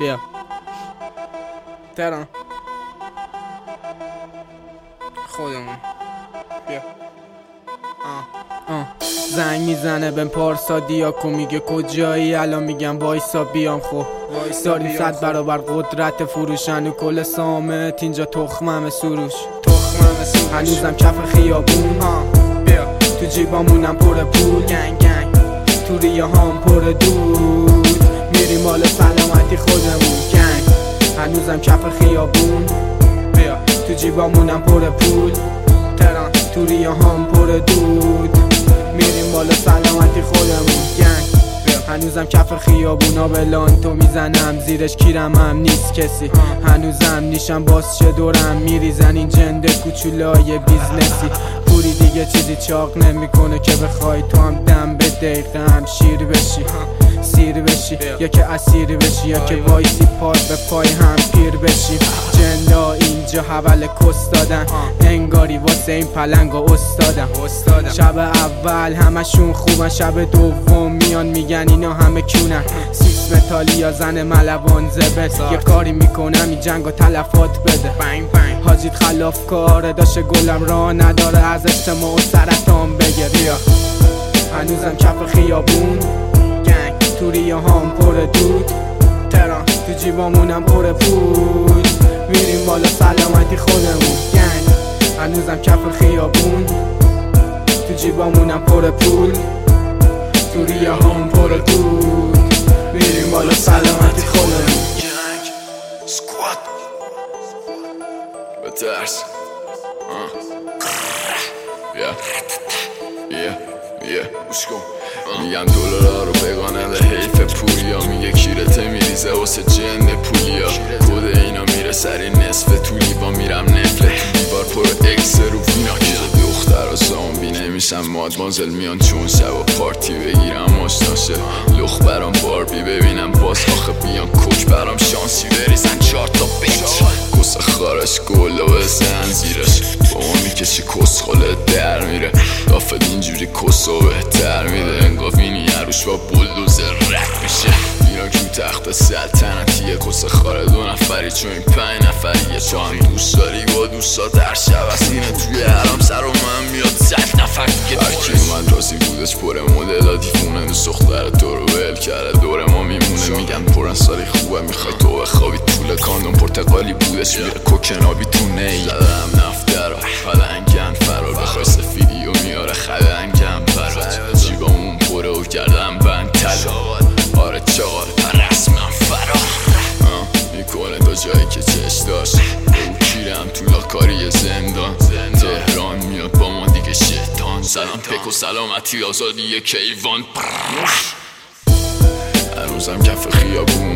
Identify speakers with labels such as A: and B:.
A: بیا تهران خودمون بیا زنگ میزنه بهم پارسا دیاکو میگه کجایی الان میگم وایسا بیام خب داریم 100 برابر قدرت فروشن و کل سامت اینجا تخمم سروش هنوزم کف خیابون بیا تو جیبامونم پر پول گنگ گنگ تو ریه هام پر دود میریم مال سلامتی خودمون گنگ هنوزم کف خیابون بیا تو جیبامونم پر پول تهران تو ریه هام پر دود میریم بالا سلامتی خودمون گنگ هنوزم کف خیابونا به لانتو میزنم زیرش کیرم هم نیست کسی هنوزم نیشم باز چه دورم میریزن این جنده کوچولای بیزنسی پوری دیگه چیزی چاق نمیکنه که بخوای تو هم دم به دقیقه هم شیر بشی سیر بشی یا که اسیر بشی یا که وایسی پار به پای هم پیر بشی جندا اینجا حول کس دادن انگاری واسه این پلنگا استادم شب اول همشون خوبن شب دوم میان میگن اینا همه کونن سیس متالی یا زن ملوان زبت یه کاری میکنم این جنگو تلفات بده حاجیت خلاف کاره داشته گلم را نداره از اجتماع و سرطان بگه هنوزم کف خیابون گنگ تو ریه هام پر دود تهران تو جیبامونم پر پول میریم بالا سلامتی خودمون گنگ هنوزم کف خیابون تو جیبامونم پر پول تو ریه هام پر دود میریم بالا سلامتی خودمون
B: گنگ سکوات بترس گوش کن میگم دلارا رو بگانه به حیف پولیا میگه کیرته میریزه واسه جن پولیا خود اینا میره سری نصف تو لیوا میرم نفله تو دیوار پر اکس رو وینا که دختر و زامبی نمیشم مادمازل میان چون شب و پارتی بگیرم آشناشه لخ برام باربی ببینم باز آخه بیان کوک برام شانسی بریزن 4 تا بیچ کس خارش گلا بزن زیرش با ما میکشی کس خاله در میره دافت اینجوری کسو بهتر میده انگاوینی عروش با بولدوزر رد میشه اینا کیو تخت سلطنتیه کس خاره 2 نفری چون این 5 نفریه تو هم دوست داری با دوستا در شب از اینه توی حرام سر و من میاد 100 نفر دیگه هرکی اومد رازی بودش پر مدل دیفونه دوست دختر تو رو ول کرده دور ما میمونه میگن پرن سالی خوبه میخوای تو بخوابی طول کاندوم پرتقالی بودش میره کوکنابی تو نیل زدم نفتر پلنگن فرار بخوای سفیدی و میاره خلنگم برات جیبامون پره و کردم بند تلا آره چاقال پرسمم فرار میکنه تا جایی که چش داشت او کیرم تو لاکاری زندان تهران میاد با ما دیگه شیطان سلام پک و سلامتی آزادی کیوان هنوزم کف خیابون